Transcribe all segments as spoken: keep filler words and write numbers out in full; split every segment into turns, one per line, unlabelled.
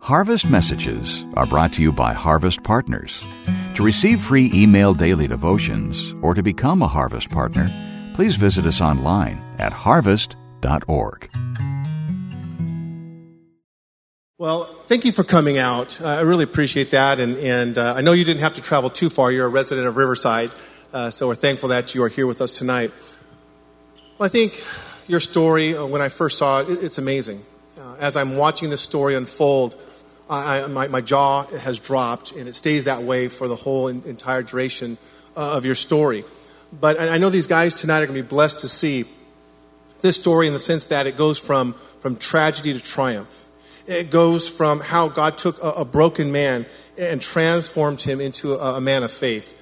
Harvest Messages are brought to you by Harvest Partners. To receive free email daily devotions or to become a Harvest Partner, please visit us online at harvest dot org.
Well, thank you for coming out. Uh, I really appreciate that. And, and uh, I know you didn't have to travel too far. You're a resident of Riverside, uh, so we're thankful that you are here with us tonight. Well, I think your story, uh, when I first saw it, it it's amazing. Uh, as I'm watching this story unfold, I, I, my, my jaw has dropped, and it stays that way for the whole in, entire duration uh, of your story. But I know these guys tonight are going to be blessed to see this story in the sense that it goes from, from tragedy to triumph. It goes from how God took a, a broken man and transformed him into a, a man of faith.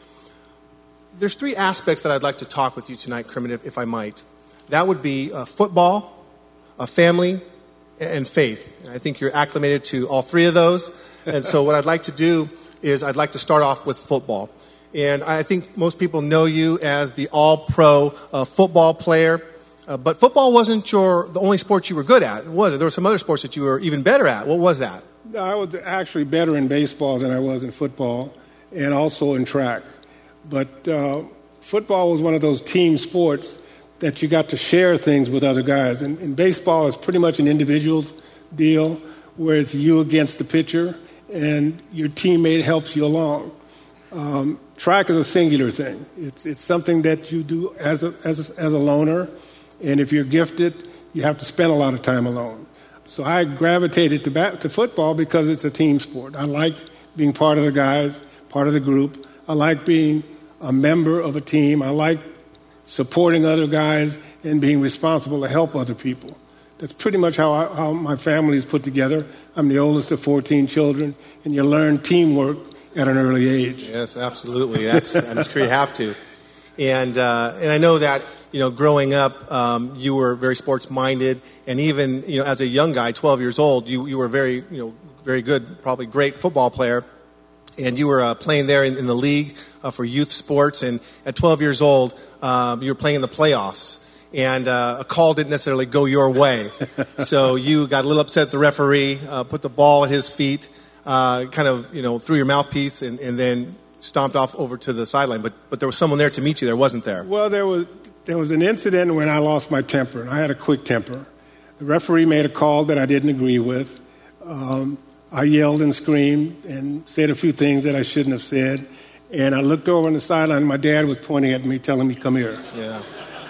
There's three aspects that I'd like to talk with you tonight, Kermit, if, if I might. That would be uh, football, a family, and faith. I think you're acclimated to all three of those. And so what I'd like to do is I'd like to start off with football. And I think most people know you as the all-pro uh, football player. Uh, but football wasn't your the only sport you were good at, was it? There were some other sports that you were even better at. What was that?
I was actually better in baseball than I was in football, and also in track. But uh, football was one of those team sports that you got to share things with other guys. And, and baseball is pretty much an individual deal, where it's you against the pitcher, and your teammate helps you along. Um, track is a singular thing. It's it's something that you do as a, as a, as a loner, and if you're gifted, you have to spend a lot of time alone. So I gravitated to bat, to football because it's a team sport. I like being part of the guys, part of the group. I like being a member of a team. I like supporting other guys and being responsible to help other people. That's pretty much how, I, how my family is put together. I'm the oldest of fourteen children, and you learn teamwork at an early age.
Yes, absolutely. That's, I'm sure you have to. And uh, and I know that, you know, growing up, um, you were very sports-minded, and even, you know, as a young guy, twelve years old, you, you were very, you know, very good, probably great football player. And you were uh, playing there in, in the league uh, for youth sports. And at twelve years old, um, you were playing in the playoffs. And uh, a call didn't necessarily go your way. So you got a little upset at the referee, uh, put the ball at his feet, uh, kind of, you know, threw your mouthpiece, and, and then stomped off over to the sideline. But but there was someone there to meet you there, wasn't there?
Well, there was there was an incident when I lost my temper, and I had a quick temper. The referee made a call that I didn't agree with. Um, I yelled and screamed and said a few things that I shouldn't have said. And I looked over on the sideline, and my dad was pointing at me, telling me, "Come here."
Yeah.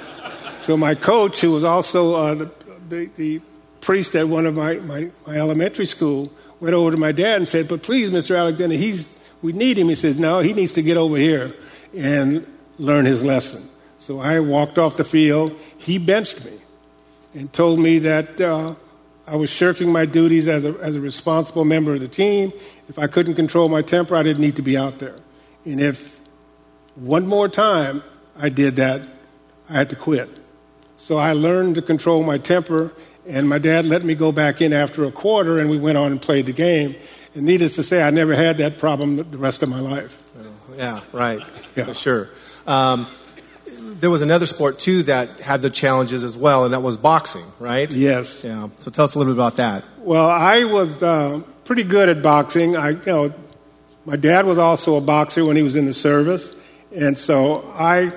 So my coach, who was also uh, the, the, the priest at one of my, my, my elementary school, went over to my dad and said, "But please, Mister Alexander, he's we need him." He says, "No, he needs to get over here and learn his lesson." So I walked off the field. He benched me and told me that uh, I was shirking my duties as a, as a responsible member of the team. If I couldn't control my temper, I didn't need to be out there. And if one more time I did that, I had to quit. So I learned to control my temper, and my dad let me go back in after a quarter, and we went on and played the game. And needless to say, I never had that problem the rest of my life.
Yeah, right.
Yeah.
For sure. Um, there was another sport, too, that had the challenges as well, and that was boxing, right?
Yes.
Yeah. So tell us a little bit about that.
Well, I was uh, pretty good at boxing. I, you know, my dad was also a boxer when he was in the service, and so I...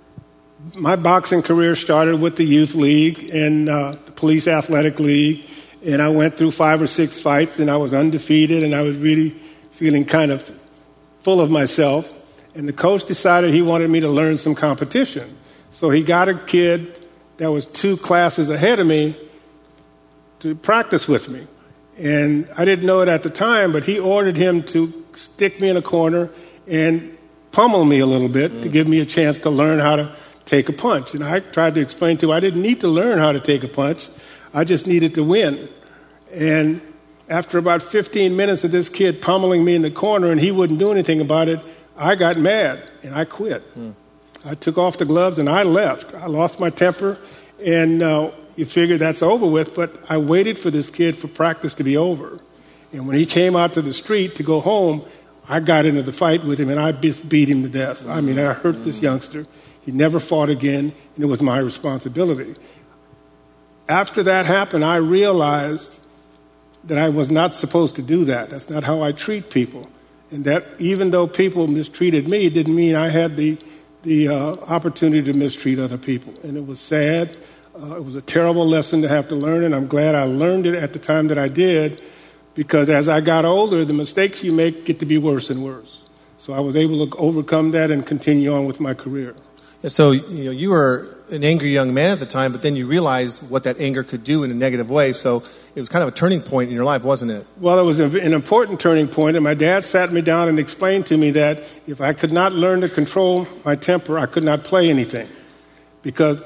My boxing career started with the youth league and uh, the police athletic league, and I went through five or six fights, and I was undefeated, and I was really feeling kind of full of myself. And the coach decided he wanted me to learn some competition. So he got a kid that was two classes ahead of me to practice with me. And I didn't know it at the time, but he ordered him to stick me in a corner and pummel me a little bit mm. to give me a chance to learn how to take a punch. And I tried to explain to him I didn't need to learn how to take a punch. I just needed to win. And after about fifteen minutes of this kid pummeling me in the corner and he wouldn't do anything about it, I got mad and I quit. Hmm. I took off the gloves and I left. I lost my temper, and uh, you figure that's over with, but I waited for this kid for practice to be over. And when he came out to the street to go home, I got into the fight with him and I just beat him to death. I mean, I hurt this youngster. He never fought again, and it was my responsibility. After that happened, I realized that I was not supposed to do that. That's not how I treat people. And that even though people mistreated me, it didn't mean I had the, the uh, opportunity to mistreat other people. And it was sad. Uh, it was a terrible lesson to have to learn, and I'm glad I learned it at the time that I did, because as I got older, the mistakes you make get to be worse and worse. So I was able to overcome that and continue on with my career.
So you know, you were an angry young man at the time, but then you realized what that anger could do in a negative way. So it was kind of a turning point in your life, wasn't it?
Well, it was an important turning point, and my dad sat me down and explained to me that if I could not learn to control my temper, I could not play anything. Because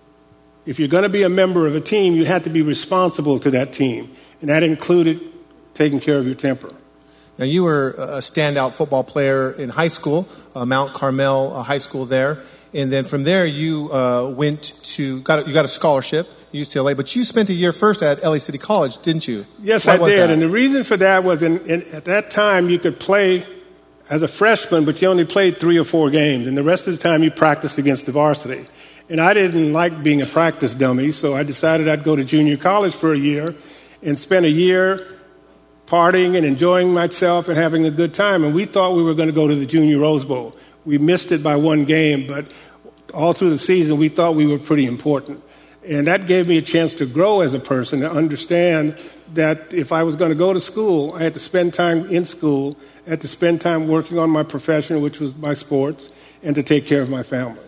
if you're going to be a member of a team, you have to be responsible to that team, and that included taking care of your temper.
Now, you were a standout football player in high school, uh, Mount Carmel uh, High School there. And then from there, you uh, went to, got a, you got a scholarship, U C L A, but you spent a year first at L A City College, didn't you?
Yes,
Why
I did.
That?
And the reason for that was in, in, at that time, you could play as a freshman, but you only played three or four games. And the rest of the time, you practiced against the varsity. And I didn't like being a practice dummy, so I decided I'd go to junior college for a year and spend a year partying and enjoying myself and having a good time. And we thought we were going to go to the Junior Rose Bowl. We missed it by one game, but all through the season, we thought we were pretty important. And that gave me a chance to grow as a person, to understand that if I was going to go to school, I had to spend time in school, I had to spend time working on my profession, which was my sports, and to take care of my family.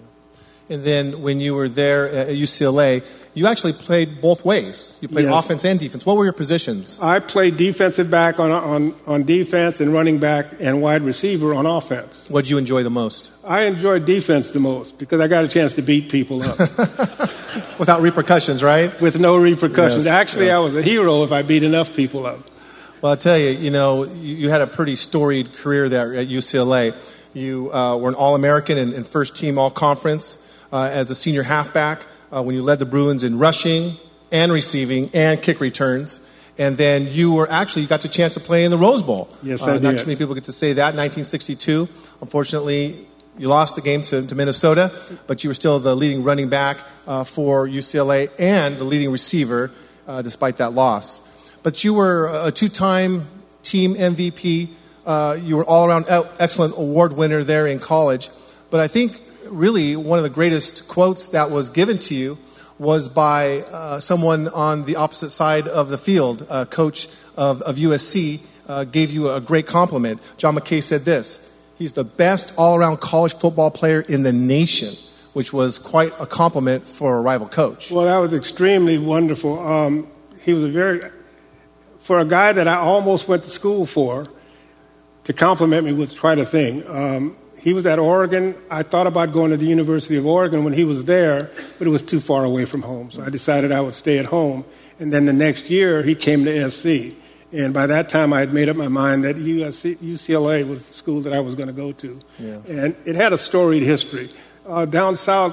And then when you were there at U C L A, you actually played both ways. You played
Yes.
offense and defense. What were your positions?
I played defensive back on, on, on defense and running back and wide receiver on offense.
What did you enjoy the most?
I enjoyed defense the most because I got a chance to beat people up
Without repercussions, right?
with no repercussions.
Yes,
Actually,
yes.
I was a hero if I beat enough people up.
Well, I'll tell you, you know, you, you had a pretty storied career there at U C L A. You uh, were an All-American and, and first-team All-Conference uh, as a senior halfback uh, when you led the Bruins in rushing and receiving and kick returns. And then you were actually, you got the chance to play in the Rose Bowl.
Yes,
uh,
I
Not
did.
too many people get to say that. nineteen sixty-two, unfortunately, you lost the game to, to Minnesota, but you were still the leading running back uh, for U C L A and the leading receiver uh, despite that loss. But you were a two-time team M V P. Uh, you were all-around excellent award winner there in college. But I think really one of the greatest quotes that was given to you was by uh, someone on the opposite side of the field. A coach of, of U S C uh, gave you a great compliment. John McKay said this: he's the best all-around college football player in the nation, which was quite a compliment for a rival coach.
Well, that was extremely wonderful. Um, he was a very, for a guy that I almost went to school for, to compliment me was quite a thing. Um, he was at Oregon. I thought about going to the University of Oregon when he was there, but it was too far away from home. So I decided I would stay at home. And then the next year, he came to S C. And by that time, I had made up my mind that U S C, U C L A was the school that I was going to go to.
Yeah.
And it had a storied history. Uh, down south,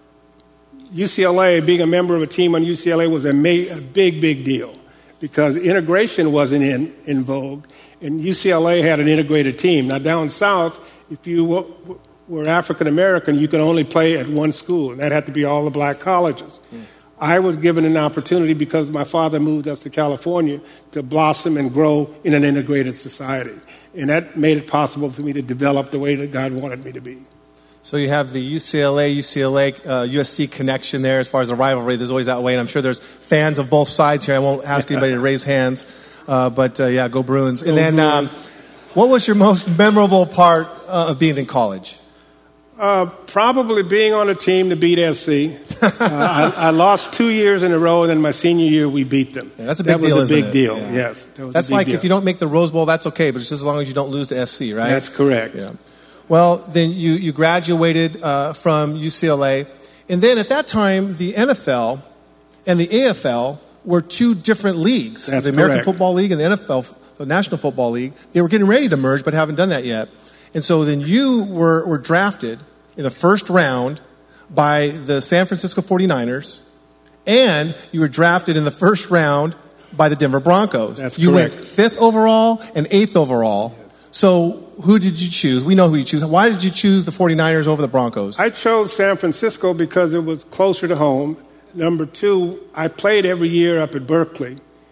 U C L A, being a member of a team on U C L A was a, ma- a big, big deal because integration wasn't in, in vogue. And U C L A had an integrated team. Now, down south, if you w- were African American, you could only play at one school, and that had to be all the black colleges. Mm. I was given an opportunity because my father moved us to California to blossom and grow in an integrated society. And that made it possible for me to develop the way that God wanted me to be.
So you have the U C L A, U C L A, uh, U S C connection there as far as the rivalry. There's always that way, and I'm sure there's fans of both sides here. I won't ask anybody to raise hands, uh, but uh, yeah, go Bruins. And
Go
then um, what was your most memorable part uh, of being in college?
Uh, probably being on a team to beat S C. Uh, I, I lost two years in a row, and then my senior year we beat them.
Yeah, that's a big
that
deal,
was a
isn't
big
it?
deal.
Yeah.
Yes, that was
That's
a big
like
deal.
if you don't make the Rose Bowl, that's okay, but just as long as you don't lose to S C, right?
That's correct.
Yeah. Well, then you, you graduated uh, from U C L A, and then at that time, the N F L and the A F L were two different leagues.
That's
the American
correct.
Football League and the N F L, the National Football League. They were getting ready to merge, but haven't done that yet. And so then you were, were drafted in the first round by the San Francisco forty-niners, and you were drafted in the first round by the Denver Broncos.
That's
you
correct.
went fifth overall and eighth overall. So who did you choose? We know who you choose. Why did you choose the forty-niners over the Broncos?
I chose San Francisco because it was closer to home. Number two, I played every year up at Berkeley.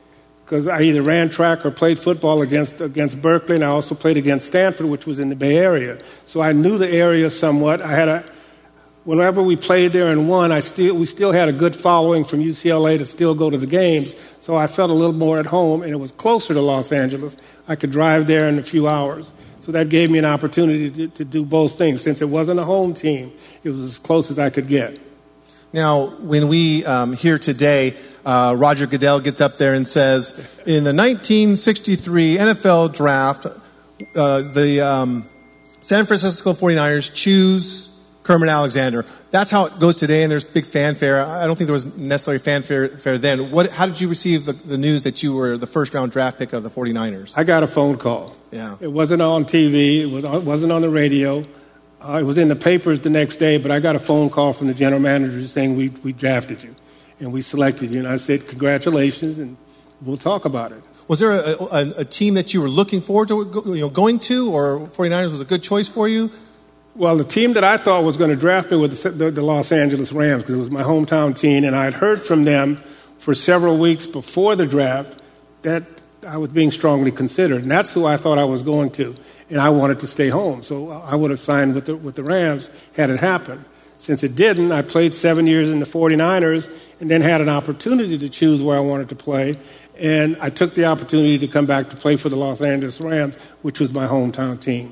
because I either ran track or played football against against Berkeley, and I also played against Stanford, which was in the Bay Area. So I knew the area somewhat. I had a whenever we played there and won, I still we still had a good following from U C L A to still go to the games. So I felt a little more at home, and it was closer to Los Angeles. I could drive there in a few hours. So that gave me an opportunity to, to do both things. Since it wasn't a home team, it was as close as I could get.
Now, when we um, hear today, uh, Roger Goodell gets up there and says, in the nineteen sixty-three N F L draft, uh, the um, San Francisco forty-niners choose Kermit Alexander. That's how it goes today, and there's big fanfare. I don't think there was necessarily fanfare fanfare then. What, how did you receive the, the news that you were the first-round draft pick of the forty-niners?
I got a phone call.
Yeah.
It wasn't on T V. It, was, it wasn't on the radio. Uh, it was in the papers the next day, but I got a phone call from the general manager saying, we, we drafted you, and we selected you. And I said, congratulations, and we'll talk about it.
Was there a, a, a team that you were looking forward to you know, going to, or forty-niners was a good choice for you?
Well, the team that I thought was going to draft me was the, the, the Los Angeles Rams, because it was my hometown team, and I had heard from them for several weeks before the draft that I was being strongly considered, and that's who I thought I was going to, and I wanted to stay home. So I would have signed with the, with the Rams had it happened. Since it didn't, I played seven years in the forty-niners and then had an opportunity to choose where I wanted to play, and I took the opportunity to come back to play for the Los Angeles Rams, which was my hometown team.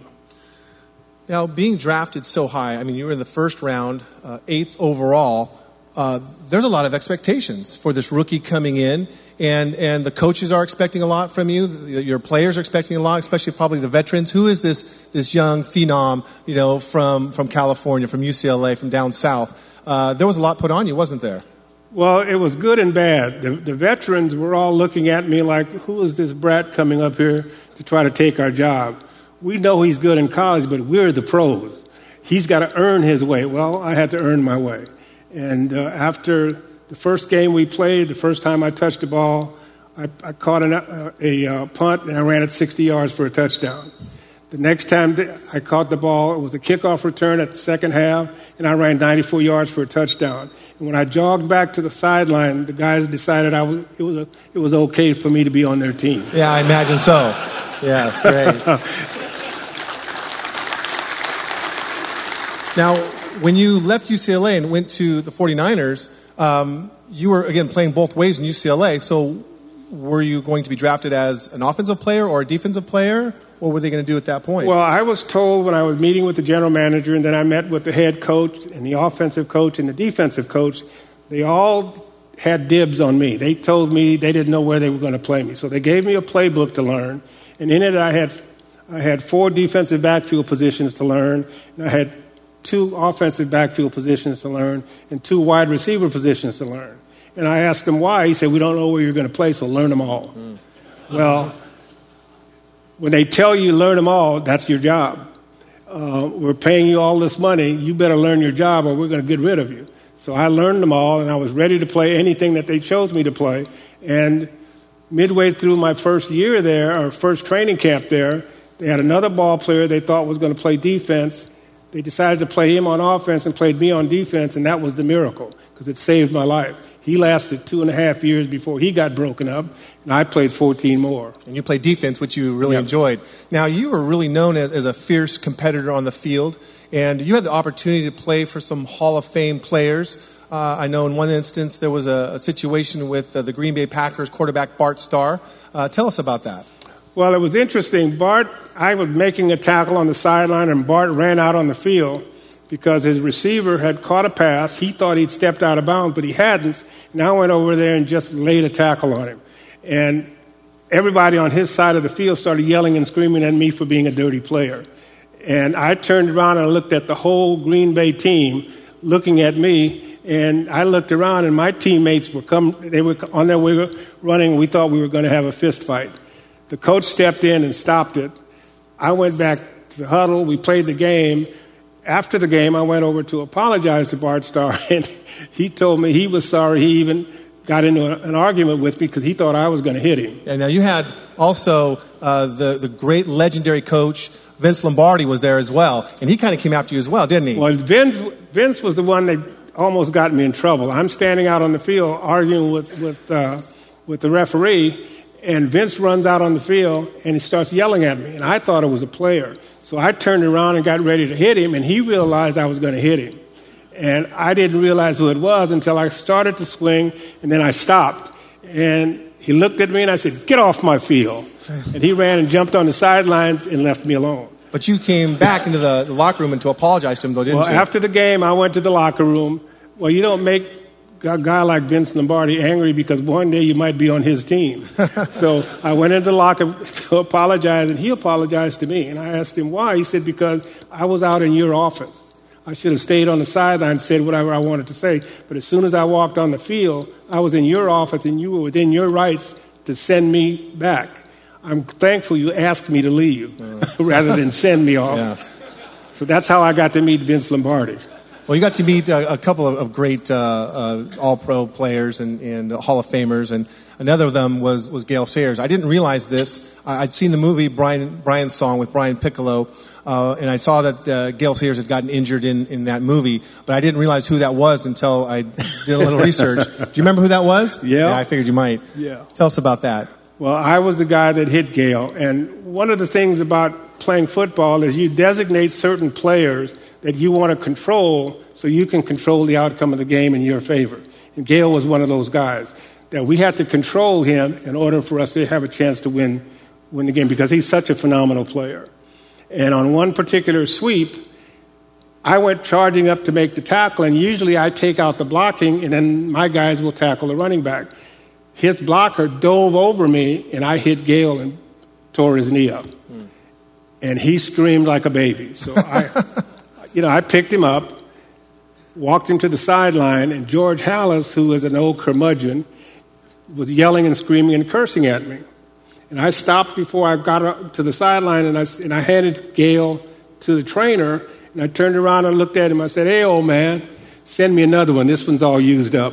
Now, being drafted so high, I mean, you were in the first round, uh, eighth overall, uh, there's a lot of expectations for this rookie coming in, and, and the coaches are expecting a lot from you. Your players are expecting a lot, especially probably the veterans. Who is this this young phenom, you know, from, from California, from U C L A, from down south? Uh, there was a lot put on you, wasn't there?
Well, it was good and bad. The, the veterans were all looking at me like, who is this brat coming up here to try to take our job? We know he's good in college, but we're the pros. He's got to earn his way. Well, I had to earn my way. And uh, after the first game we played, the first time I touched the ball, I, I caught an, uh, a uh, punt, and I ran it sixty yards for a touchdown. The next time I caught the ball, it was a kickoff return at the second half, and I ran ninety-four yards for a touchdown. And when I jogged back to the sideline, the guys decided I was, it, was a, it was okay for me to be on their team.
Yeah, I imagine so. Yeah, it's great. Now, when you left U C L A and went to the forty-niners, um, you were, again, playing both ways in U C L A. So were you going to be drafted as an offensive player or a defensive player? What were they going to do at that point?
Well, I was told when I was meeting with the general manager, and then I met with the head coach and the offensive coach and the defensive coach, they all had dibs on me. They told me they didn't know where they were going to play me. So they gave me a playbook to learn, and in it I had I had four defensive backfield positions to learn, and I had two offensive backfield positions to learn, and two wide receiver positions to learn. And I asked him why. He said, we don't know where you're going to play, so learn them all. Mm. Well, when they tell you learn them all, that's your job. Uh, we're paying you all this money. You better learn your job or we're going to get rid of you. So I learned them all, and I was ready to play anything that they chose me to play. And midway through my first year there, or first training camp there, they had another ball player they thought was going to play defense. They decided to play him on offense and played me on defense, and that was the miracle because it saved my life. He lasted two and a half years before he got broken up, and I played fourteen more.
And you played defense, which you really yep. enjoyed. Now, you were really known as, as a fierce competitor on the field, and you had the opportunity to play for some Hall of Fame players. Uh, I know in one instance there was a, a situation with uh, the Green Bay Packers quarterback Bart Starr. Uh, tell us about that.
Well, it was interesting. Bart, I was making a tackle on the sideline, and Bart ran out on the field because his receiver had caught a pass. He thought he'd stepped out of bounds, but he hadn't. And I went over there and just laid a tackle on him. And everybody on his side of the field started yelling and screaming at me for being a dirty player. And I turned around and looked at the whole Green Bay team looking at me, and I looked around, and my teammates were come, they were on their way running. We thought we were going to have a fist fight. The coach stepped in and stopped it. I went back to the huddle. We played the game. After the game, I went over to apologize to Bart Starr, and he told me he was sorry he even got into a, an argument with me because he thought I was going to hit him.
And now you had also uh, the, the great legendary coach, Vince Lombardi, was there as well, and he kind of came after you as well, didn't he?
Well, Vince, Vince was the one that almost got me in trouble. I'm standing out on the field arguing with, with, uh, with the referee, And Vince runs out on the field, and he starts yelling at me. And I thought it was a player. So I turned around and got ready to hit him, and he realized I was going to hit him. And I didn't realize who it was until I started to swing, and then I stopped. And he looked at me, and I said, "Get off my field." And he ran and jumped on the sidelines and left me alone.
But you came back into the, the locker room and to apologize to him, though, didn't
well,
you?
Well, after the game, I went to the locker room. Well, you don't make a guy like Vince Lombardi angry because one day you might be on his team. So I went into the locker to apologize, and he apologized to me. And I asked him why. He said, because I was out in your office. I should have stayed on the sideline and said whatever I wanted to say. But as soon as I walked on the field, I was in your office, and you were within your rights to send me back. I'm thankful you asked me to leave uh. rather than send me off.
Yes.
So that's how I got to meet Vince Lombardi.
Well, you got to meet a, a couple of, of great uh, uh, all-pro players and, and Hall of Famers, and another of them was, was Gale Sayers. I didn't realize this. I, I'd seen the movie Brian Brian's Song with Brian Piccolo, uh, and I saw that uh, Gale Sayers had gotten injured in, in that movie, but I didn't realize who that was until I did a little research. Do you remember who that was?
Yeah.
Yeah, I figured you might.
Yeah.
Tell us about that.
Well, I was the guy that hit Gale, and one of the things about playing football is you designate certain players that you want to control so you can control the outcome of the game in your favor. And Gale was one of those guys that we had to control him in order for us to have a chance to win win the game because he's such a phenomenal player. And on one particular sweep, I went charging up to make the tackle, and usually I take out the blocking, and then my guys will tackle the running back. His blocker dove over me, and I hit Gale and tore his knee up. Mm. And he screamed like a baby. So I, you know, I picked him up, walked him to the sideline, and George Halas, who is an old curmudgeon, was yelling and screaming and cursing at me. And I stopped before I got up to the sideline, and I, and I handed Gale to the trainer, and I turned around and looked at him. I said, "Hey, old man, send me another one. This one's all used up."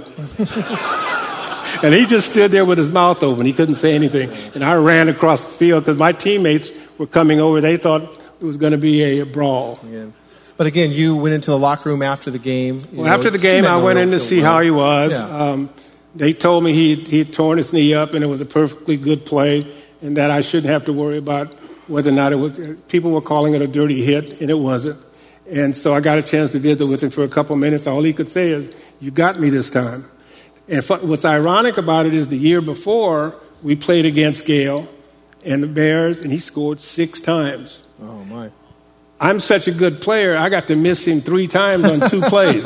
And he just stood there with his mouth open. He couldn't say anything. And I ran across the field because my teammates were coming over. They thought it was going to be a brawl.
Yeah. But again, you went into the locker room after the game.
Well,
know,
after the game, I went in to see how he was.
Yeah.
Um, they told me he he had torn his knee up, and it was a perfectly good play, and that I shouldn't have to worry about whether or not it was. People were calling it a dirty hit, and it wasn't. And so I got a chance to visit with him for a couple minutes. All he could say is, "You got me this time." And what's ironic about it is the year before, we played against Gale and the Bears, and he scored six times.
Oh, my.
I'm such a good player, I got to miss him three times on two plays.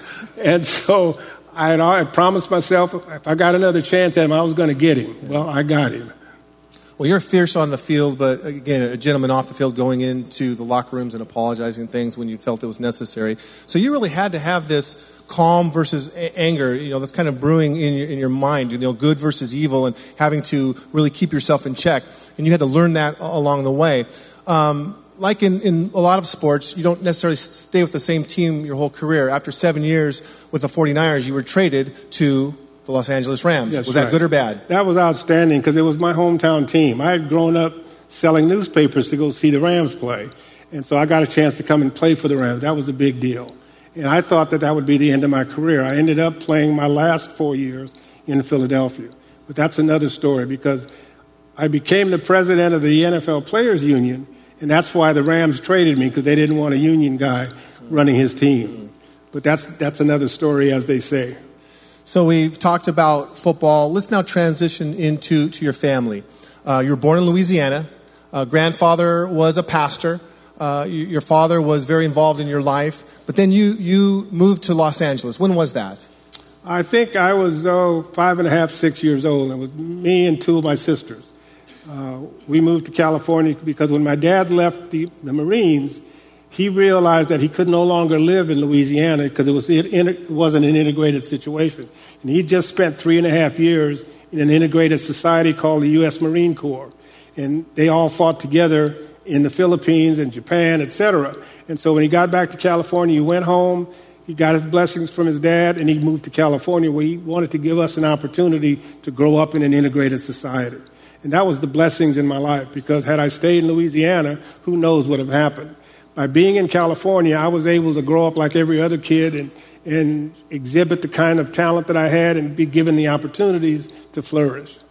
And so I had I promised myself if I got another chance at him, I was going to get him. Yeah. Well, I got him.
Well, you're fierce on the field, but again, a gentleman off the field going into the locker rooms and apologizing things when you felt it was necessary. So you really had to have this calm versus a- anger, you know, that's kind of brewing in your, in your mind, you know, good versus evil, and having to really keep yourself in check. And you had to learn that along the way. Um, like in, in a lot of sports, you don't necessarily stay with the same team your whole career. After seven years with the forty-niners, you were traded to the Los Angeles Rams.
That's
was that
right.
good or bad?
That was outstanding because it was my hometown team. I had grown up selling newspapers to go see the Rams play. And so I got a chance to come and play for the Rams. That was a big deal. And I thought that that would be the end of my career. I ended up playing my last four years in Philadelphia. But that's another story because I became the president of the N F L Players Union, and that's why the Rams traded me, because they didn't want a union guy running his team. But that's that's another story, as they say.
So we've talked about football. Let's now transition into to your family. Uh, you were born in Louisiana. Uh, grandfather was a pastor. Uh, you, your father was very involved in your life. But then you, you moved to Los Angeles. When was that?
I think I was oh, five and a half, six years old. It was me and two of my sisters. Uh, we moved to California because when my dad left the, the Marines, he realized that he could no longer live in Louisiana because it, was, it, it wasn't an integrated situation. And he just spent three and a half years in an integrated society called the U S Marine Corps. And they all fought together in the Philippines and Japan, et cetera. And so when he got back to California, he went home, he got his blessings from his dad, and he moved to California where he wanted to give us an opportunity to grow up in an integrated society. And that was the blessings in my life, because had I stayed in Louisiana, who knows what would have happened. By being in California, I was able to grow up like every other kid and, and exhibit the kind of talent that I had and be given the opportunities to flourish.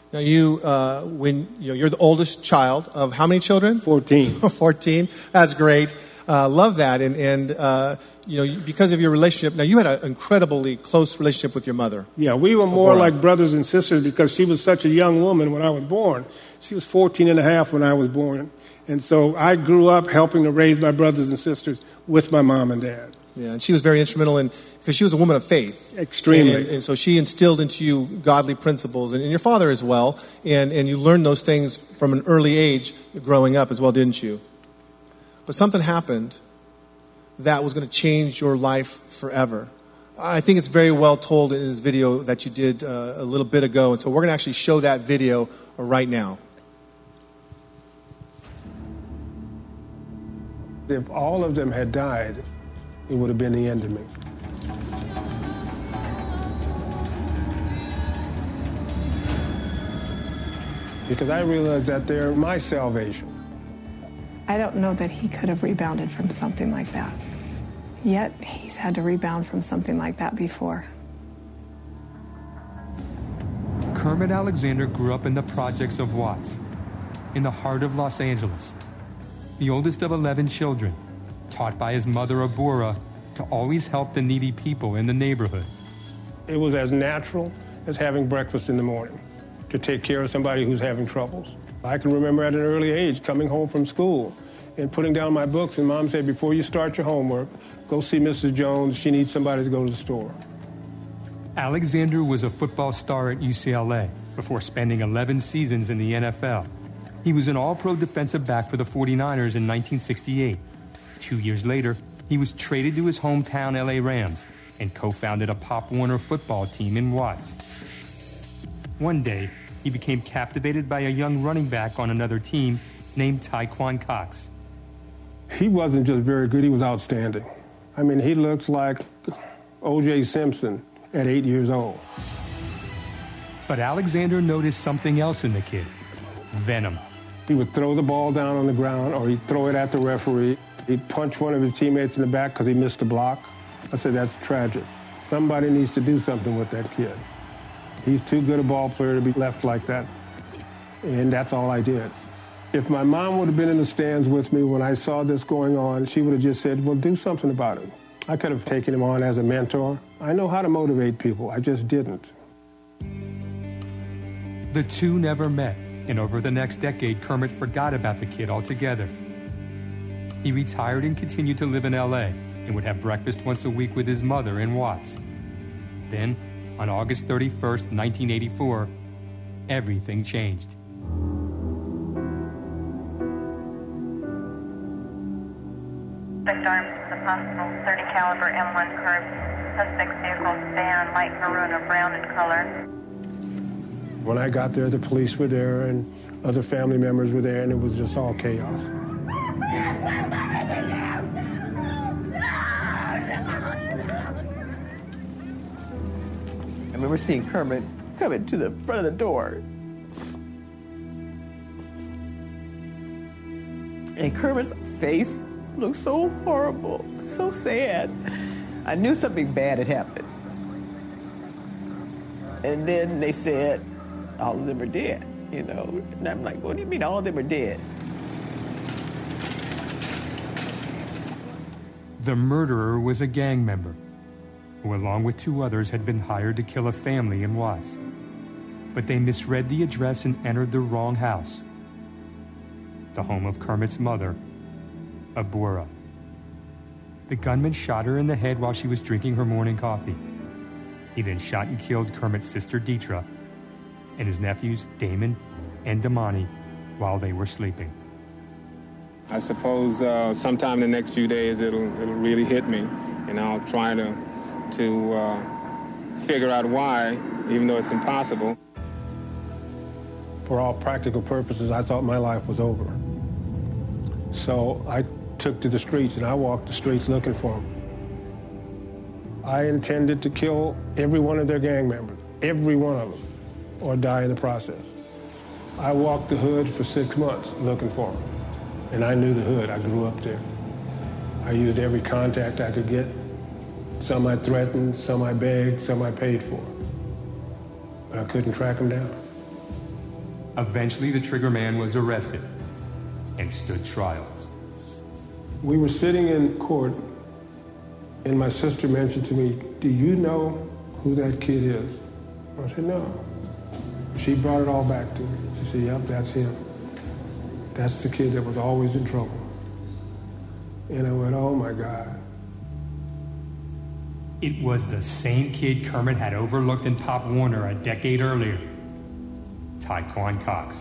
Now, you, uh, when you know, you're the oldest child of how many children?
fourteen.
fourteen. That's great. Uh, love that. And, and uh, you know, because of your relationship, now you had an incredibly close relationship with your mother.
Yeah, we were more like brothers and sisters because she was such a young woman when I was born. She was fourteen and a half when I was born. And so I grew up helping to raise my brothers and sisters with my mom and dad.
Yeah, and she was very instrumental in, because she was a woman of faith.
Extremely.
And, and so she instilled into you godly principles, and, and your father as well. And, and you learned those things from an early age growing up as well, didn't you? But something happened that was going to change your life forever. I think it's very well told in this video that you did uh, a little bit ago. And so we're going to actually show that video right now.
If all of them had died, it would have been the end of me. Because I realized that they're my salvation.
I don't know that he could have rebounded from something like that. Yet, he's had to rebound from something like that before.
Kermit Alexander grew up in the projects of Watts, in the heart of Los Angeles. The oldest of eleven children, taught by his mother, Abura, to always help the needy people in the neighborhood.
It was as natural as having breakfast in the morning, to take care of somebody who's having troubles. I can remember at an early age coming home from school and putting down my books, and Mom said, before you start your homework, go see Missus Jones. She needs somebody to go to the store.
Alexander was a football star at U C L A before spending eleven seasons in the N F L. He was an all-pro defensive back for the forty-niners in nineteen sixty-eight. Two years later, he was traded to his hometown L A Rams and co-founded a Pop Warner football team in Watts. One day, he became captivated by a young running back on another team named Tyquan Cox.
He wasn't just very good, he was outstanding. I mean, he looked like O J Simpson at eight years old.
But Alexander noticed something else in the kid: venom.
He would throw the ball down on the ground, or he'd throw it at the referee. He'd punch one of his teammates in the back because he missed a block. I said, that's tragic. Somebody needs to do something with that kid. He's too good a ball player to be left like that. And that's all I did. If my mom would have been in the stands with me when I saw this going on, she would have just said, well, do something about it. I could have taken him on as a mentor. I know how to motivate people. I just didn't.
The two never met, and over the next decade, Kermit forgot about the kid altogether. He retired and continued to live in L A and would have breakfast once a week with his mother in Watts. Then, on August thirty-first, nineteen eighty-four, everything changed.
Suspect armed from the possible thirty caliber M one curve. Suspect's vehicle van, light maroon or brown in color.
When I got there, the police were there and other family members were there, and it was just all chaos.
I remember seeing Kermit coming to the front of the door. And Kermit's face looked so horrible, so sad. I knew something bad had happened. And then they said, all of them are dead, you know. And I'm like, what do you mean all of them are dead?
The murderer was a gang member who, along with two others, had been hired to kill a family in Watts. But they misread the address and entered the wrong house, the home of Kermit's mother, Abura. The gunman shot her in the head while she was drinking her morning coffee. He then shot and killed Kermit's sister, Deetra, and his nephews, Damon and Damani, while they were sleeping.
I suppose uh, sometime in the next few days it'll, it'll really hit me, and I'll try to, to uh, figure out why, even though it's impossible.
For all practical purposes, I thought my life was over. So I took to the streets, and I walked the streets looking for them. I intended to kill every one of their gang members, every one of them, or die in the process. I walked the hood for six months looking for them, and I knew the hood. I grew up there. I used every contact I could get. Some I threatened, some I begged, some I paid for. But I couldn't track them down.
Eventually, the trigger man was arrested and stood trial.
We were sitting in court, and my sister mentioned to me, "Do you know who that kid is?" I said, "No." She brought it all back to me. She said, "Yep, that's him. That's the kid that was always in trouble." And I went, "Oh my God."
It was the same kid Kermit had overlooked in Pop Warner a decade earlier, Tyquan Cox.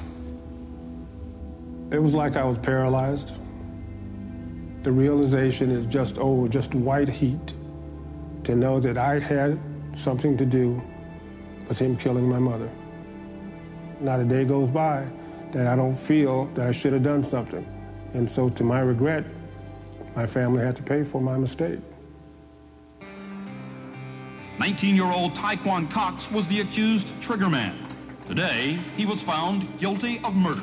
It was like I was paralyzed. The realization is just, oh, just white heat to know that I had something to do with him killing my mother. Not a day goes by that I don't feel that I should have done something. And so to my regret, my family had to pay for my mistake.
nineteen-year-old Tyquan Cox was the accused triggerman. Today, he was found guilty of murder.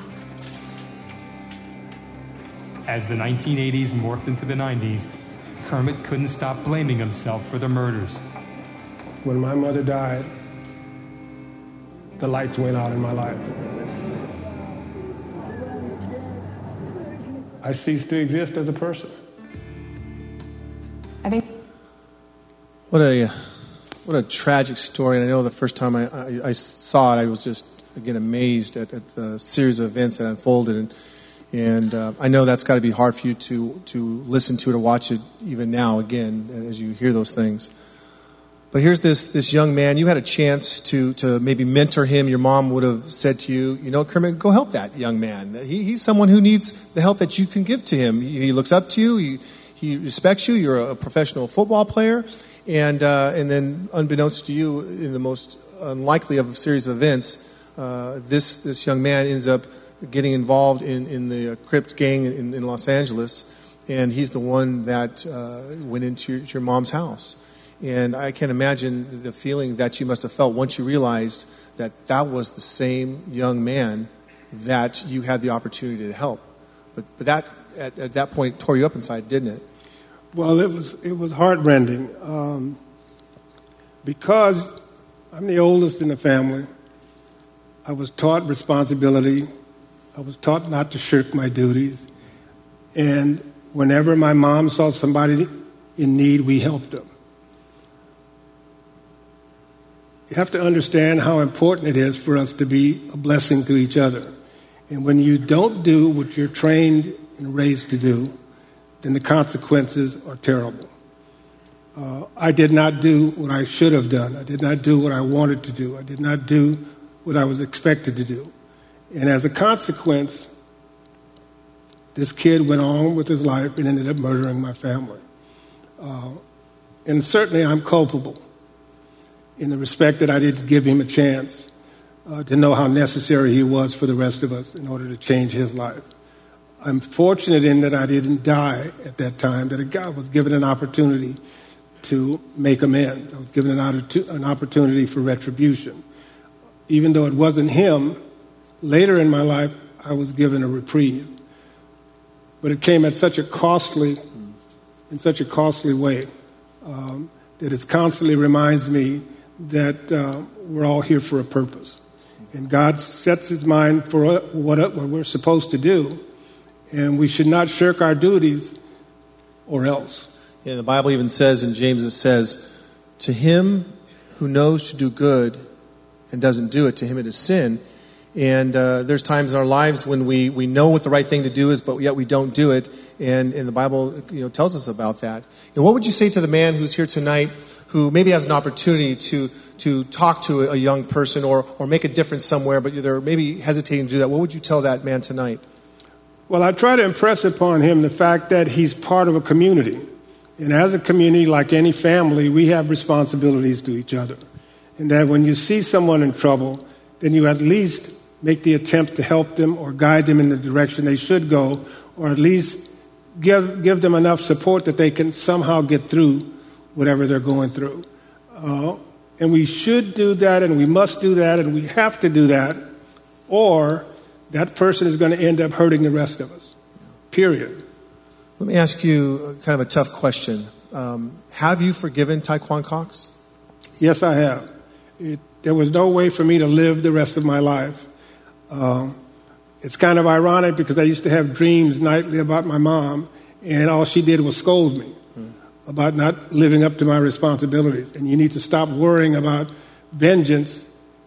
As the nineteen eighties morphed into the nineties, Kermit couldn't stop blaming himself for the murders.
When my mother died, the lights went out in my life. I ceased to exist as a person.
I think.
What a what a tragic story. And I know the first time I, I, I saw it, I was just, again, amazed at, at the series of events that unfolded. And And uh, I know that's got to be hard for you to, to listen to it or watch it even now, again, as you hear those things. But here's this this young man. You had a chance to, to maybe mentor him. Your mom would have said to you, you know, Kermit, go help that young man. He, he's someone who needs the help that you can give to him. He, he looks up to you. He, he respects you. You're a professional football player. And, uh, and then, unbeknownst to you, in the most unlikely of a series of events, uh, this, this young man ends up getting involved in, in the Crips gang in, in Los Angeles, and he's the one that uh, went into your, your mom's house. And I can imagine the feeling that you must have felt once you realized that that was the same young man that you had the opportunity to help. But, but that, at, at that point, tore you up inside, didn't it?
Well, it was it was heartrending um, because I'm the oldest in the family. I was taught responsibility. I was taught not to shirk my duties. And whenever my mom saw somebody in need, we helped them. You have to understand how important it is for us to be a blessing to each other. And when you don't do what you're trained and raised to do, then the consequences are terrible. Uh, I did not do what I should have done. I did not do what I wanted to do. I did not do what I was expected to do. And as a consequence, this kid went on with his life and ended up murdering my family. Uh, and certainly I'm culpable in the respect that I didn't give him a chance uh, to know how necessary he was for the rest of us in order to change his life. I'm fortunate in that I didn't die at that time, that I was given an opportunity to make amends. I was given an opportunity for retribution. Even though it wasn't him, later in my life, I was given a reprieve. But it came at such a costly, in such a costly way, um, that it constantly reminds me that uh, we're all here for a purpose. And God sets his mind for what, what we're supposed to do, and we should not shirk our duties or else.
Yeah, the Bible even says in James, it says, to him who knows to do good and doesn't do it, to him it is sin. And uh, there's times in our lives when we, we know what the right thing to do is, but yet we don't do it. And, and the Bible, you know, tells us about that. And what would you say to the man who's here tonight who maybe has an opportunity to to talk to a young person or, or make a difference somewhere, but they're maybe hesitating to do that? What would you tell that man tonight?
Well, I try to impress upon him the fact that he's part of a community. And as a community, like any family, we have responsibilities to each other. And that when you see someone in trouble, then you at least make the attempt to help them or guide them in the direction they should go, or at least give give them enough support that they can somehow get through whatever they're going through. Uh, and we should do that, and we must do that, and we have to do that, or that person is going to end up hurting the rest of us, period.
Let me ask you kind of a tough question. Um, have you forgiven Tyquan Cox?
Yes, I have. It, there was no way for me to live the rest of my life Uh, it's kind of ironic because I used to have dreams nightly about my mom, and all she did was scold me mm. about not living up to my responsibilities. And you need to stop worrying about vengeance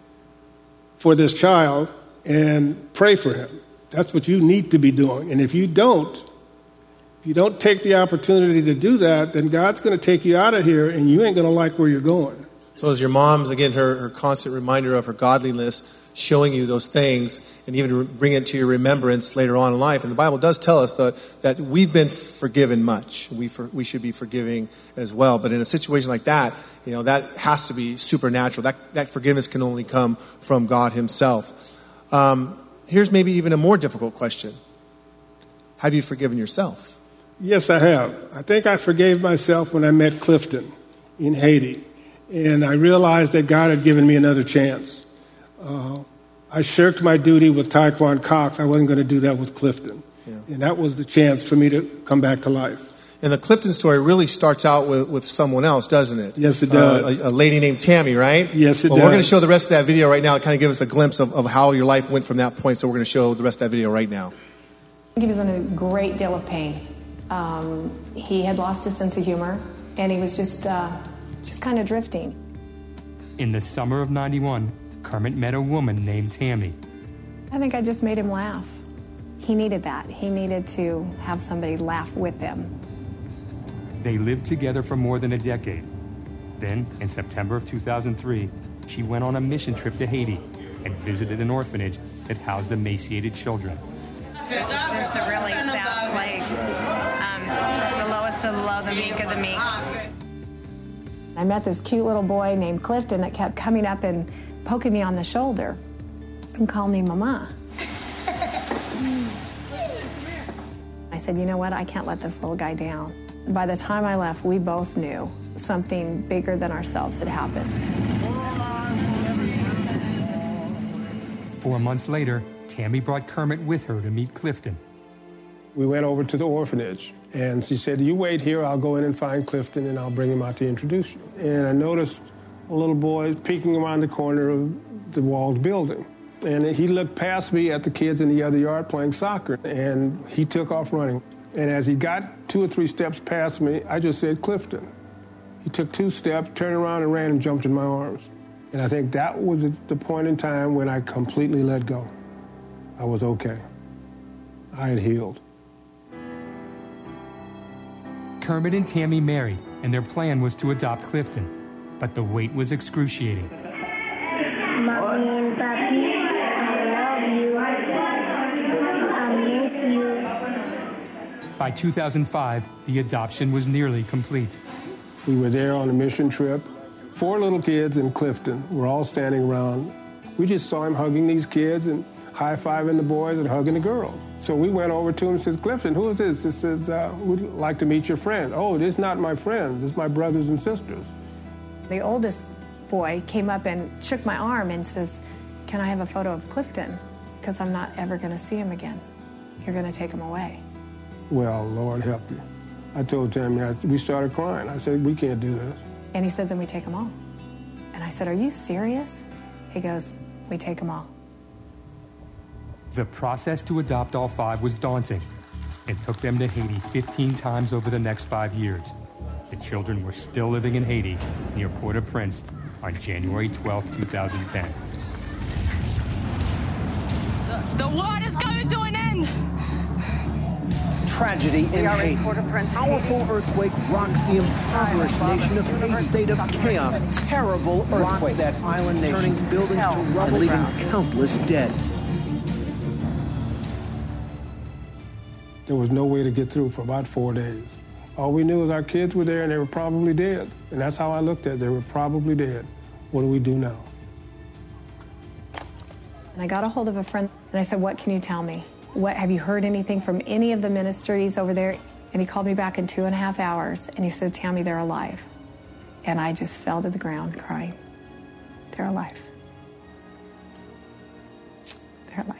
for this child and pray for him. That's what you need to be doing. And if you don't, if you don't take the opportunity to do that, then God's going to take you out of here, and you ain't going to like where you're going.
So as your mom's, again, her, her constant reminder of her godliness, showing you those things, and even bring it to your remembrance later on in life. And the Bible does tell us that, that we've been forgiven much. We for, we should be forgiving as well. But in a situation like that, you know, that has to be supernatural. That, that forgiveness can only come from God himself. Um, here's maybe even a more difficult question. Have you forgiven yourself?
Yes, I have. I think I forgave myself when I met Clifton in Haiti. And I realized that God had given me another chance. Uh, I shirked my duty with Taekwon Cox. I wasn't going to do that with Clifton. Yeah. And that was the chance for me to come back to life.
And the Clifton story really starts out with, with someone else, doesn't it?
Yes, it does.
Uh, a, a lady named Tammy, right?
Yes, it
well,
does.
We're going to show the rest of that video right now to kind of give us a glimpse of, of how your life went from that point. So we're going to show the rest of that video right now.
He was in a great deal of pain. Um, he had lost his sense of humor, and he was just, uh, just kind of drifting.
In the summer of ninety-one, Kermit met a woman named Tammy.
I think I just made him laugh. He needed that. He needed to have somebody laugh with him.
They lived together for more than a decade. Then, in September of two thousand three, she went on a mission trip to Haiti and visited an orphanage that housed emaciated children.
This is just a really sad place. Um, the lowest of the low, the meek of the meek.
I met this cute little boy named Clifton that kept coming up and poking me on the shoulder and calling me Mama. I said, you know what, I can't let this little guy down. By the time I left, we both knew something bigger than ourselves had happened.
Four months later, Tammy brought Kermit with her to meet Clifton.
We went over to the orphanage, and she said, you wait here, I'll go in and find Clifton, and I'll bring him out to introduce you. And I noticed a little boy peeking around the corner of the walled building. And he looked past me at the kids in the other yard playing soccer, and he took off running. And as he got two or three steps past me, I just said, Clifton. He took two steps, turned around and ran and jumped in my arms. And I think that was the point in time when I completely let go. I was okay. I had healed.
Kermit and Tammy married, and their plan was to adopt Clifton. But the wait was excruciating.
Mommy and Papi, I love you. I miss you.
By two thousand five, the adoption was nearly complete.
We were there on a mission trip. Four little kids in Clifton were all standing around. We just saw him hugging these kids and high-fiving the boys and hugging the girls. So we went over to him and said, Clifton, who is this? He says, uh, we'd like to meet your friend. Oh, this is not my friends. This is my brothers and sisters.
The oldest boy came up and shook my arm and says, can I have a photo of Clifton? Because I'm not ever going to see him again. You're going to take him away.
Well, Lord help you. I told Tammy, I, we started crying. I said, we can't do this.
And he said, then we take them all. And I said, are you serious? He goes, we take them all.
The process to adopt all five was daunting. It took them to Haiti fifteen times over the next five years. The children were still living in Haiti near Port-au-Prince on January twelfth, two thousand ten.
The, the war is coming to an end!
Tragedy in Haiti. Powerful earthquake rocks the impoverished nation of Haiti. State of chaos. Terrible earthquake. That island nation, turning buildings to rubble, leaving countless dead.
There was no way to get through for about four days. All we knew was our kids were there and they were probably dead. And that's how I looked at it. They were probably dead. What do we do now?
And I got a hold of a friend and I said, what can you tell me? What, have you heard anything from any of the ministries over there? And he called me back in two and a half hours and he said, Tammy, they're alive. And I just fell to the ground crying. They're alive. They're alive.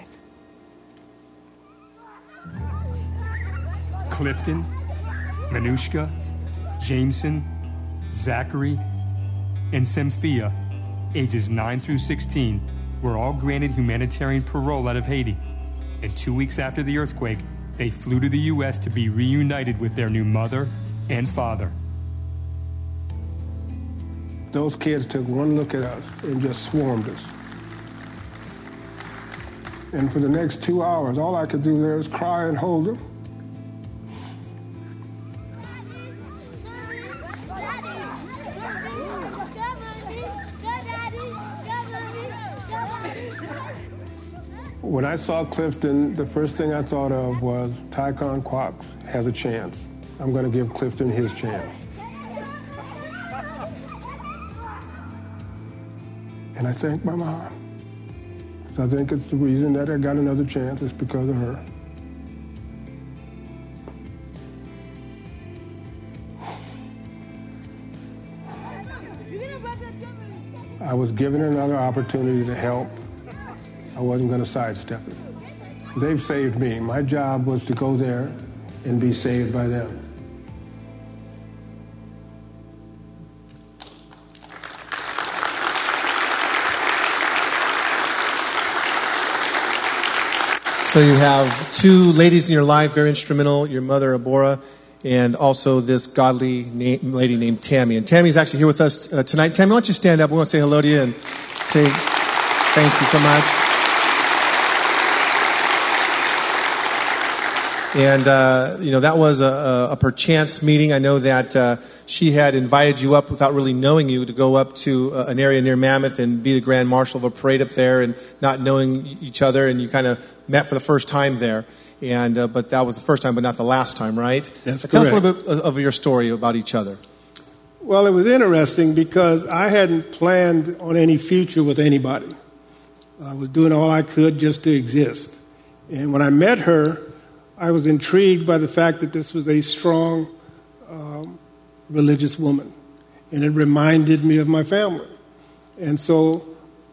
Clifton, Manushka, Jameson, Zachary, and Cynthia, ages nine through sixteen, were all granted humanitarian parole out of Haiti. And two weeks after the earthquake, they flew to the U S to be reunited with their new mother and father.
Those kids took one look at us and just swarmed us. And for the next two hours, all I could do there was cry and hold them. When I saw Clifton, the first thing I thought of was Tyquan Cox has a chance. I'm going to give Clifton his chance. And I thank my mom. So I think it's the reason that I got another chance is because of her. I was given another opportunity to help. I wasn't going to sidestep it. They've saved me. My job was to go there and be saved by them.
So you have two ladies in your life, very instrumental, your mother, Abora, and also this godly na- lady named Tammy. And Tammy's actually here with us uh, tonight. Tammy, why don't you stand up? We want to say hello to you and say thank you so much. And, uh, you know, that was a, a perchance meeting. I know that uh, she had invited you up without really knowing you to go up to uh, an area near Mammoth and be the grand marshal of a parade up there and not knowing each other. And you kind of met for the first time there. And uh, but that was the first time, but not the last time, right?
That's
Tell
correct.
us a little bit of your story about each other.
Well, it was interesting because I hadn't planned on any future with anybody. I was doing all I could just to exist. And when I met her, I was intrigued by the fact that this was a strong um, religious woman. And it reminded me of my family. And so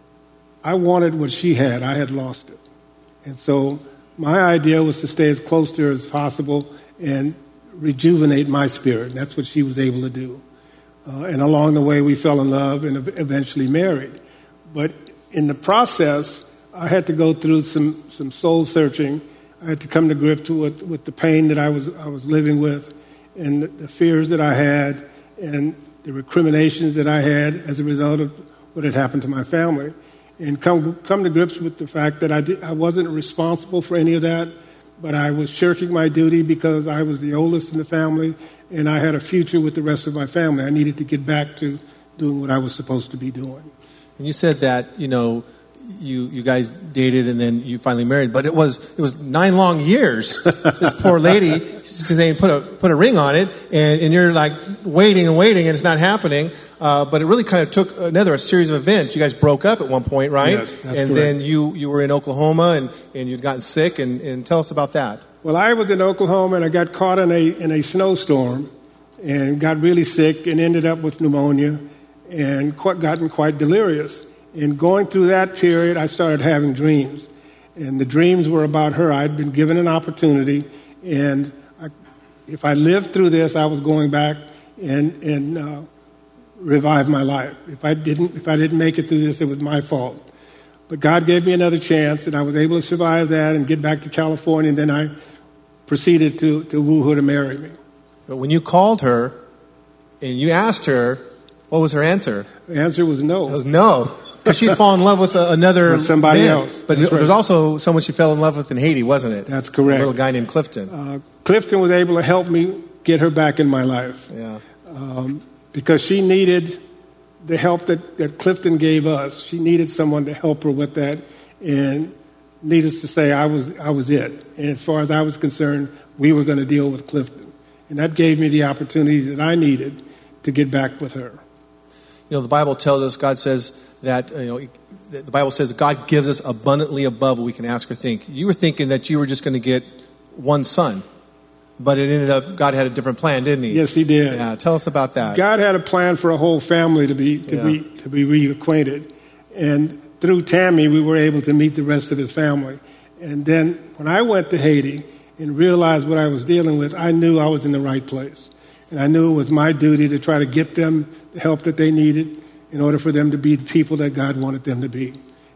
I wanted what she had. I had lost it. And so my idea was to stay as close to her as possible and rejuvenate my spirit. And that's what she was able to do. Uh, and along the way, we fell in love and eventually married. But in the process, I had to go through some, some soul searching. I had to come to grips with, with the pain that I was I was living with and the, the fears that I had and the recriminations that I had as a result of what had happened to my family. And come come to grips with the fact that I, did, I wasn't responsible for any of that, but I was shirking my duty because I was the oldest in the family and I had a future with the rest of my family. I needed to get back to doing what I was supposed to be doing.
And you said that, you know, you you guys dated and then you finally married, but it was it was nine long years. This poor lady, she's saying put a put a ring on it, and, and you're like waiting and waiting, and it's not happening. Uh, but it really kind of took another a series of events. You guys broke up at one point, right?
Yes, that's
and
correct.
then you, you were in Oklahoma, and, and you'd gotten sick. And, and tell us about that.
Well, I was in Oklahoma, and I got caught in a in a snowstorm, and got really sick, and ended up with pneumonia, and quite, gotten quite delirious. And going through that period, I started having dreams, and the dreams were about her. I'd been given an opportunity, and I, if I lived through this, I was going back and and. Uh, revive my life. If I didn't, if I didn't make it through this, it was my fault. But God gave me another chance, and I was able to survive that and get back to California. And then I proceeded to to woo her to marry me.
But when you called her and you asked her, what was her answer?
The answer was no.
It was no, because she'd fallen in love with a, another
with somebody
man.
else.
But
That's
there's
right.
also someone she fell in love with in Haiti, wasn't it?
That's correct.
A little guy named Clifton.
Uh, Clifton was able to help me get her back in my life.
Yeah.
Um, because she needed the help that, that Clifton gave us. She needed someone to help her with that. And needless to say, I was I was it. And as far as I was concerned, we were going to deal with Clifton. And that gave me the opportunity that I needed to get back with her.
You know, the Bible tells us, God says that, you know, the Bible says that God gives us abundantly above what we can ask or think. You were thinking that you were just going to get one son. But it ended up, God had a different plan, didn't he?
Yes, he did.
Yeah, tell us about that.
God had a plan for a whole family to be to
Yeah.
be to be reacquainted. And through Tammy, we were able to meet the rest of his family. And then when I went to Haiti and realized what I was dealing with, I knew I was in the right place. And I knew it was my duty to try to get them the help that they needed in order for them to be the people that God wanted them to be.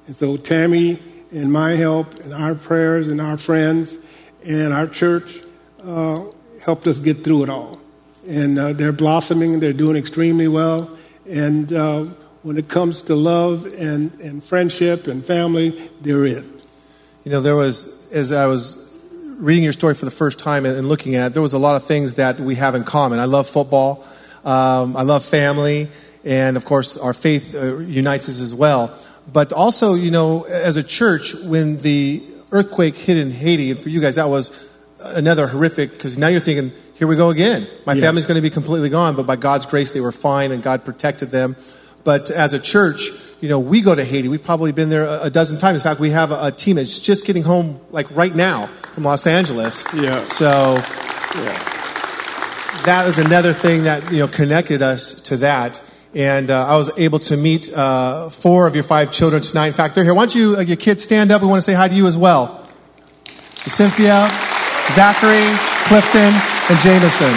And so Tammy and my help and our prayers and our friends and our church uh, helped us get through it all. And uh, they're blossoming. They're doing extremely well. And uh, when it comes to love and, and friendship and family, they're it.
You know, there was, as I was reading your story for the first time and, and looking at it, there was a lot of things that we have in common. I love football. Um, I love family. And, of course, our faith uh, unites us as well. But also, you know, as a church, when the earthquake hit in Haiti, and for you guys, that was another horrific, because now you're thinking, here we go again. My yeah. family's going to be completely gone, but by God's grace, they were fine, and God protected them. But as a church, you know, we go to Haiti. We've probably been there a, a dozen times. In fact, we have a, a team that's just getting home, like right now, from Los Angeles.
Yeah.
So
yeah.
that was another thing that, you know, connected us to that. And uh, I was able to meet uh, four of your five children tonight. In fact, they're here. Why don't you, uh, your kids, stand up? We want to say hi to you as well. Cynthia, Zachary, Clifton, and Jameson.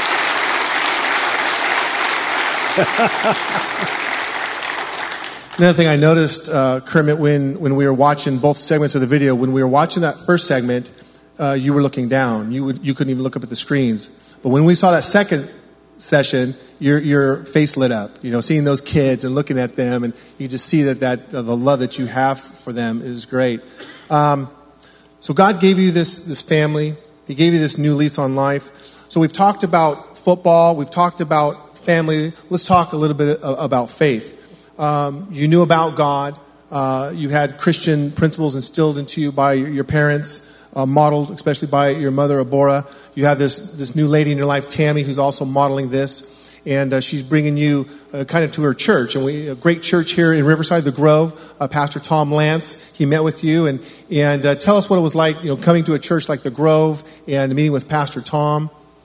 Another thing I noticed, uh, Kermit, when, when we were watching both segments of the video, when we were watching that first segment, uh, you were looking down. You would, you couldn't even look up at the screens. But when we saw that second session, your your face lit up. You know, seeing those kids and looking at them, and you just see that that uh, the love that you have for them is great. Um, so God gave you this this family. He gave you this new lease on life. So we've talked about football. We've talked about family. Let's talk a little bit about faith. Um, you knew about God. Uh, you had Christian principles instilled into you by your parents, uh, modeled especially by your mother, Abora. You have this this new lady in your life, Tammy, who's also modeling this. And uh, she's bringing you uh, kind of to her church. And we a great church here in Riverside, The Grove. Uh, Pastor Tom Lance, he met with you. And, and uh, tell us what it was like, you know, coming to a church like The Grove and meeting with Pastor Tom.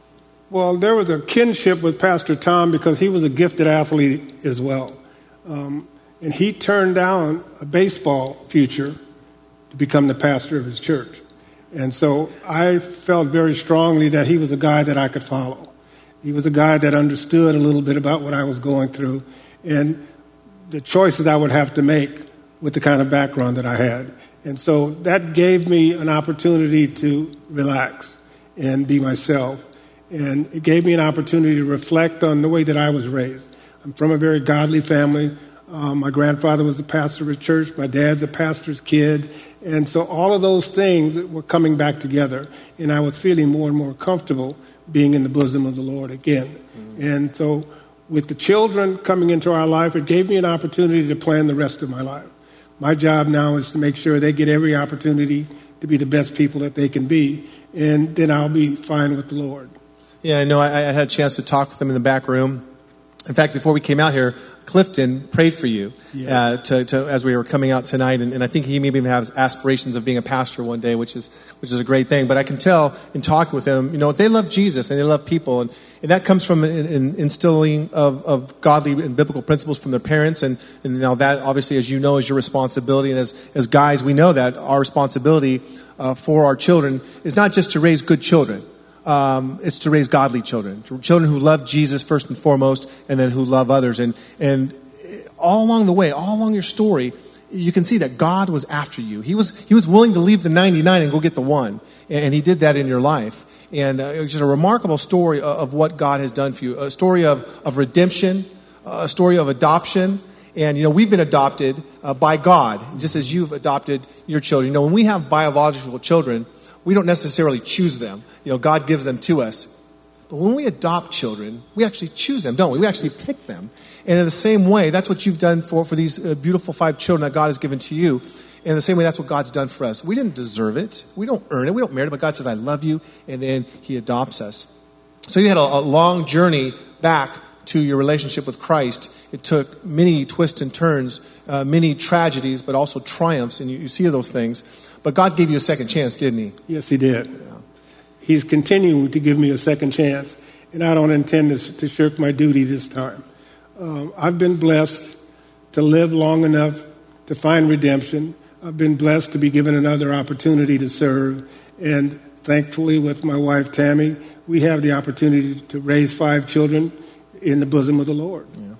Well, there was a kinship with Pastor Tom because he was a gifted athlete as well. Um, and he turned down a baseball future to become the pastor of his church. And so I felt very strongly that he was a guy that I could follow. He was a guy that understood a little bit about what I was going through and the choices I would have to make with the kind of background that I had. And so that gave me an opportunity to relax and be myself. And it gave me an opportunity to reflect on the way that I was raised. I'm from a very godly family. Um, my grandfather was a pastor of a church. My dad's a pastor's kid. And so all of those things were coming back together. And I was feeling more and more comfortable being in the bosom of the Lord again. Mm-hmm. And so with the children coming into our life, it gave me an opportunity to plan the rest of my life. My job now is to make sure they get every opportunity to be the best people that they can be. And then I'll be fine with the Lord.
Yeah, I know. I, I had a chance to talk with them in the back room. In fact, before we came out here, Clifton prayed for you yes. uh, to, to, as we were coming out tonight, and, and I think he maybe even has aspirations of being a pastor one day, which is which is a great thing. But I can tell in talking with him, you know, they love Jesus and they love people, and, and that comes from an, an instilling of, of godly and biblical principles from their parents, and, and now that obviously, as you know, is your responsibility, and as as guys, we know that our responsibility uh, for our children is not just to raise good children. Um, it's to raise godly children, children who love Jesus first and foremost, and then who love others. And and all along the way, all along your story, you can see that God was after you. He was he was willing to leave the ninety-nine and go get the one, and he did that in your life. And uh, it's just a remarkable story of what God has done for you, a story of of redemption, a story of adoption. And you know, we've been adopted uh, by God, just as you've adopted your children. You know, when we have biological children, we don't necessarily choose them. You know, God gives them to us. But when we adopt children, we actually choose them, don't we? We actually pick them. And in the same way, that's what you've done for, for these uh, beautiful five children that God has given to you. And in the same way, that's what God's done for us. We didn't deserve it. We don't earn it. We don't merit it. But God says, I love you. And then he adopts us. So you had a, a long journey back to your relationship with Christ. It took many twists and turns, uh, many tragedies, but also triumphs. And you, you see those things. But God gave you a second chance, didn't he?
Yes, he did. Yeah. He's continuing to give me a second chance, and I don't intend to, to shirk my duty this time. Um, I've been blessed to live long enough to find redemption. I've been blessed to be given another opportunity to serve, and thankfully with my wife Tammy, we have the opportunity to raise five children in the bosom of the Lord.
Yeah.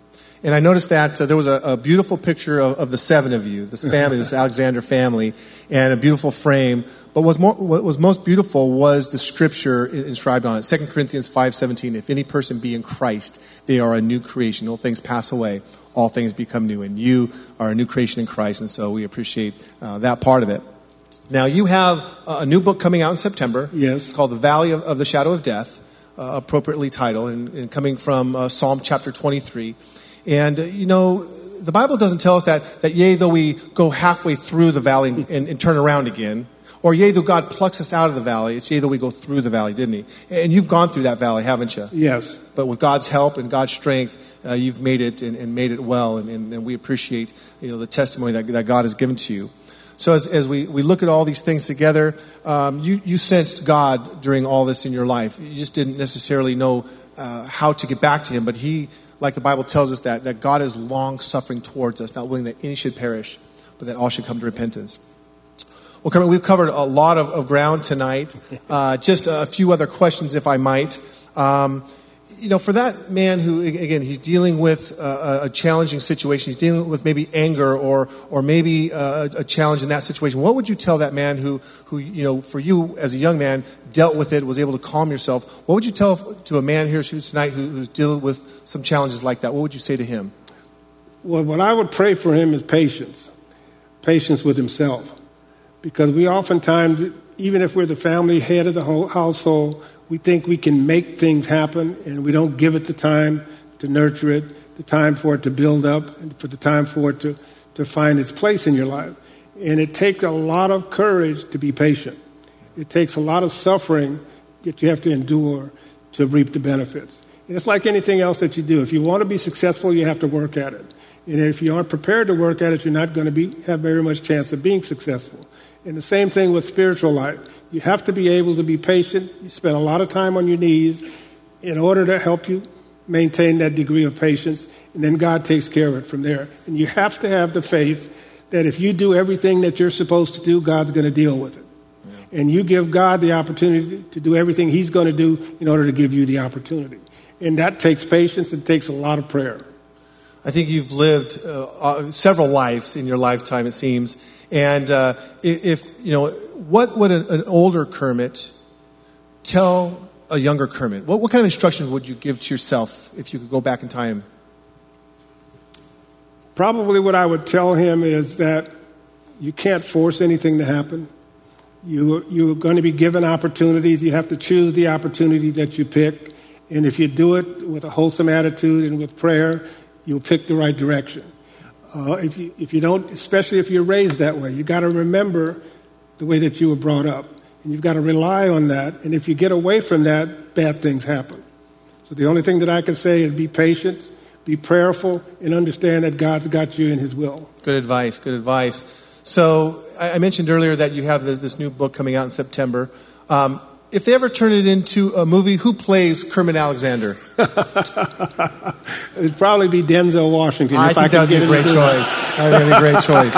And I noticed that uh, there was a, a beautiful picture of, of the seven of you, this family, this Alexander family, and a beautiful frame. But what's more, what was most beautiful was the scripture inscribed on it. Second Corinthians five seventeen, if any person be in Christ, they are a new creation. All things pass away, all things become new. And you are a new creation in Christ, and so we appreciate uh, that part of it. Now, you have a new book coming out in September.
Yes.
It's called The Valley of, of the Shadow of Death, uh, appropriately titled, and, and coming from uh, Psalm chapter twenty-three. And, uh, you know, the Bible doesn't tell us that, that yea, though we go halfway through the valley and, and, and turn around again, or yea, though God plucks us out of the valley, it's yea, though we go through the valley, didn't he? And you've gone through that valley, haven't you?
Yes.
But with God's help and God's strength, uh, you've made it and, and made it well, and, and, and we appreciate, you know, the testimony that, that God has given to you. So as, as we, we look at all these things together, um, you, you sensed God during all this in your life. You just didn't necessarily know uh, how to get back to him, but he, like the Bible tells us, that, that God is long-suffering towards us, not willing that any should perish, but that all should come to repentance. Well, Kermit, we've covered a lot of, of ground tonight. Uh, just a few other questions, if I might. Um, you know, for that man who, again, he's dealing with a, a challenging situation, he's dealing with maybe anger or or maybe a, a challenge in that situation, what would you tell that man who, who, you know, for you as a young man, dealt with it, was able to calm yourself? What would you tell to a man here tonight who, who's dealing with some challenges like that? What would you say to him?
Well, what I would pray for him is patience, patience with himself. Because we oftentimes, even if we're the family head of the whole household, we think we can make things happen, and we don't give it the time to nurture it, the time for it to build up, and for the time for it to, to find its place in your life. And it takes a lot of courage to be patient. It takes a lot of suffering that you have to endure to reap the benefits. And it's like anything else that you do. If you want to be successful, you have to work at it. And if you aren't prepared to work at it, you're not going to be have very much chance of being successful. And the same thing with spiritual life. You have to be able to be patient. You spend a lot of time on your knees in order to help you maintain that degree of patience, and then God takes care of it from there. And you have to have the faith that if you do everything that you're supposed to do, God's going to deal with it. Yeah. And you give God the opportunity to do everything he's going to do in order to give you the opportunity. And that takes patience and takes a lot of prayer.
I think you've lived uh, uh, several lives in your lifetime, it seems. And uh, if, you know, what would an, an older Kermit tell a younger Kermit? What, what kind of instructions would you give to yourself if you could go back in time?
Probably what I would tell him is that you can't force anything to happen. You, you're going to be given opportunities. You have to choose the opportunity that you pick. And if you do it with a wholesome attitude and with prayer, you'll pick the right direction. Uh, if you if you don't, especially if you're raised that way, you got to remember the way that you were brought up, and you've got to rely on that. And if you get away from that, bad things happen. So the only thing that I can say is be patient, be prayerful, and understand that God's got you in His will.
Good advice. Good advice. So I, I mentioned earlier that you have this, this new book coming out in September. Um, If they ever turn it into a movie, who plays Kermit Alexander?
It'd probably be Denzel Washington.
I
if
think
I
that would be a great choice. I think that would be a great choice.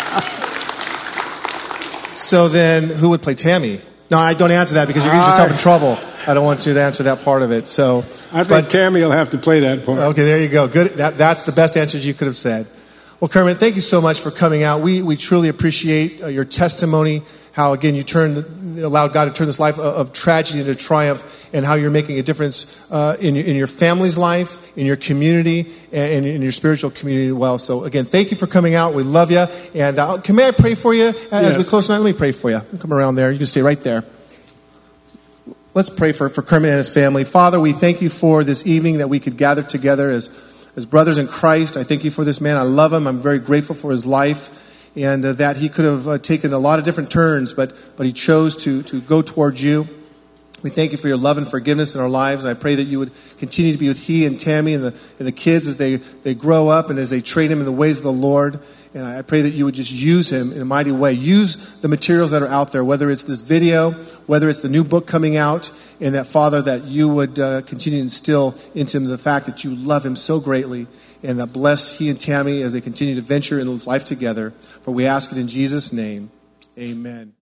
So then, who would play Tammy? No, I don't answer that because you're getting yourself in trouble. I don't want you to answer that part of it. So,
I think
but,
Tammy will have to play that part.
Okay, there you go. Good. That, that's the best answers you could have said. Well, Kermit, thank you so much for coming out. We we truly appreciate uh, your testimony. How, again, you turned, allowed God to turn this life of, of tragedy into triumph, and how you're making a difference uh, in, in your family's life, in your community, and in your spiritual community as well. So, again, thank you for coming out. We love you. And uh, can may I pray for you as
yes.
we close tonight? Let me pray for you. Come around there. You can stay right there. Let's pray for, for Kermit and his family. Father, we thank you for this evening that we could gather together as, as brothers in Christ. I thank you for this man. I love him. I'm very grateful for his life. And uh, that he could have uh, taken a lot of different turns, but but he chose to to go towards you. We thank you for your love and forgiveness in our lives. And I pray that you would continue to be with he and Tammy and the and the kids as they, they grow up and as they train him in the ways of the Lord. And I pray that you would just use him in a mighty way. Use the materials that are out there, whether it's this video, whether it's the new book coming out, and that, Father, that you would uh, continue to instill into him the fact that you love him so greatly. And that bless he and Tammy as they continue to venture in life together. For we ask it in Jesus' name. Amen.